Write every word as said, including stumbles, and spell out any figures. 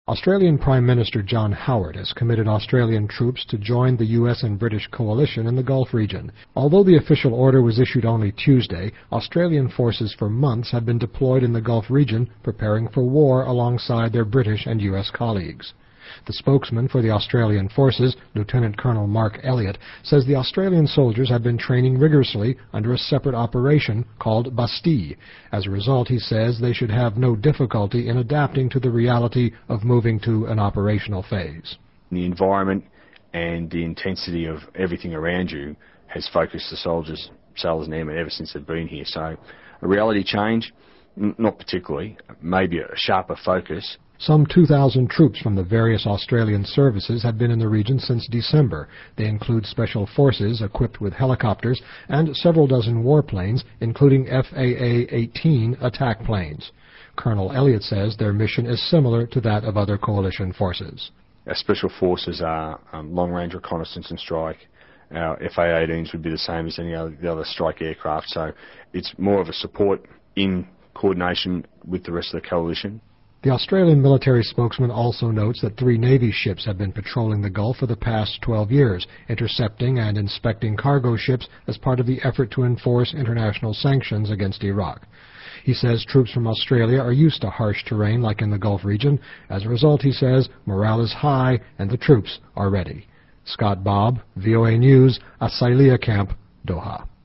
Australian Prime Minister John Howard has committed Australian troops to join the U S and British coalition in the Gulf region. Although the official order was issued only Tuesday, Australian forces for months have been deployed in the Gulf region, preparing for war alongside their British and U S colleagues. The spokesman for the Australian forces, Lieutenant Colonel Mark Elliott, says the Australian soldiers have been training rigorously under a separate operation called Bastille. As a result, he says they should have no difficulty in adapting to the reality of moving to an operational phase. The environment and the intensity of everything around you has focused the soldiers, sailors and airmen, ever since they've been here. So a reality change? N- not particularly. Maybe a sharper focus. Some two thousand troops from the various Australian services have been in the region since December. They include special forces equipped with helicopters and several dozen warplanes, including F A A eighteen attack planes. Colonel Elliott says their mission is similar to that of other coalition forces. Our special forces are um, long-range reconnaissance and strike. Our F A eighteens would be the same as any other, the other strike aircraft, so it's more of a support in coordination with the rest of the coalition. The Australian military spokesman also notes that three Navy ships have been patrolling the Gulf for the past twelve years, intercepting and inspecting cargo ships as part of the effort to enforce international sanctions against Iraq. He says troops from Australia are used to harsh terrain like in the Gulf region. As a result, he says, morale is high and the troops are ready. Scott Bobb, V O A News, Asailia Camp, Doha.